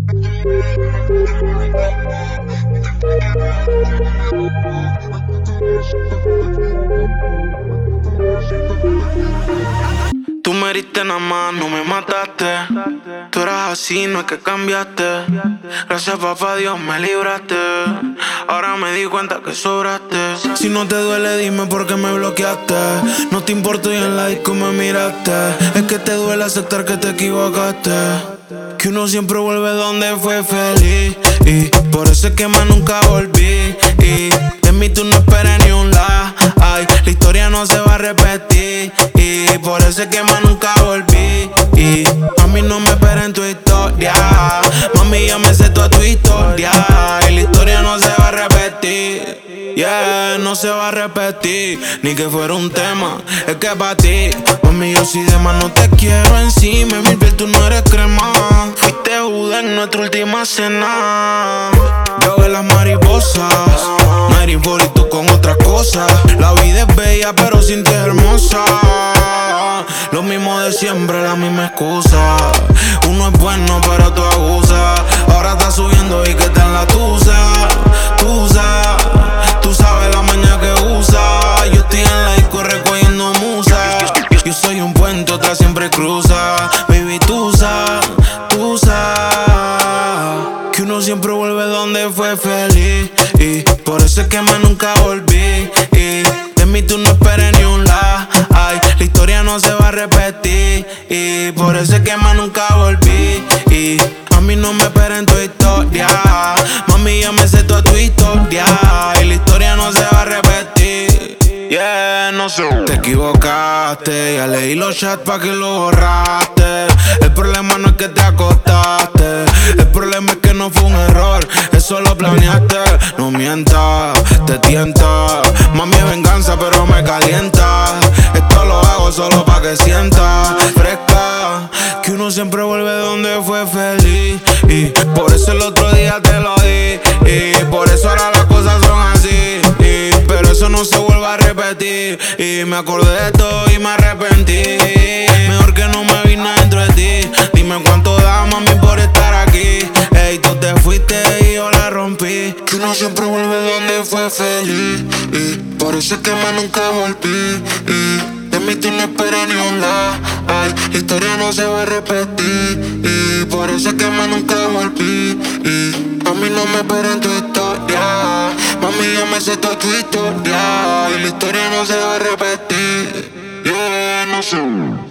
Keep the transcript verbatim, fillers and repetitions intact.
Tú me heriste nada más, no me mataste. Tú eras así, no es que cambiaste. Gracias papá Dios me libraste. Ahora me di cuenta que sobraste. Si no te duele dime por qué me bloqueaste. No te importo y en la disco me miraste. Es que te duele aceptar que te equivocaste. Que uno siempre vuelve donde fue feliz. Y por eso es que más nunca volví. Y de mí tú no esperes ni un la. Ay, la historia no se va a repetir. Y por eso es que más nunca volví. Y a mí no me espera en tu historia. Mami, ya me sé toda tu historia. Y la historia no se va a repetir. Yeah, no se va a repetir. Ni que fuera un tema, es que pa' ti. Mami, yo si de más no te quiero encima. Mi piel tú no eres crema. Fuiste Judas en nuestra última cena. Yo veo las mariposas, ninety-four y tú con otras cosas. La vida es bella pero sin ti es hermosa. Lo mismo de siempre, la misma excusa. Uno es bueno pero tú abusas. Ahora estás subiendo y que está en la tusa. Tusa, tú sabes la maña que usa. Yo estoy en la disco recogiendo musa. Yo soy un puente, otra siempre cruza. Baby, tusa, tusa. Que uno siempre vuelve donde fue feliz. Y por eso es que más nunca volví. Y de mí tú no esperes ni un la. Ay, la historia no se va a repetir. Y por eso es que más nunca volví. Y a mí no me espera en tu historia. Mami, ya me sé toda tu historia. Y la historia no se va a repetir. Yeah, no sé. Te equivocaste, ya leí los chats pa' que lo borraste. El problema no es que te acostaste. El problema es que no fue un error, eso lo planeaste. No mientas, te tienta. Mami es venganza pero me calienta. Esto lo hago solo pa' que sientas fresca. Que uno siempre vuelve donde fue feliz. Y por eso el otro día te lo di. Y por eso ahora las cosas son así. Y pero eso no se vuelve a repetir. Y me acordé de todo y me arrepentí. Mejor que no me vine dentro de ti. Dime cuánto da, mami, por estar aquí. Ey, tú te fuiste y yo la rompí. Que uno siempre vuelve donde fue feliz. Y por eso es que más nunca volví. Y de mí tú no esperas ni un la. Ay, la historia no se va a repetir. Y por eso es que más nunca volví. Y a mí no me espera en tu historia. Mami, ya me sé toda tu historia. Y la historia no se va a repetir. Yeah, no sé.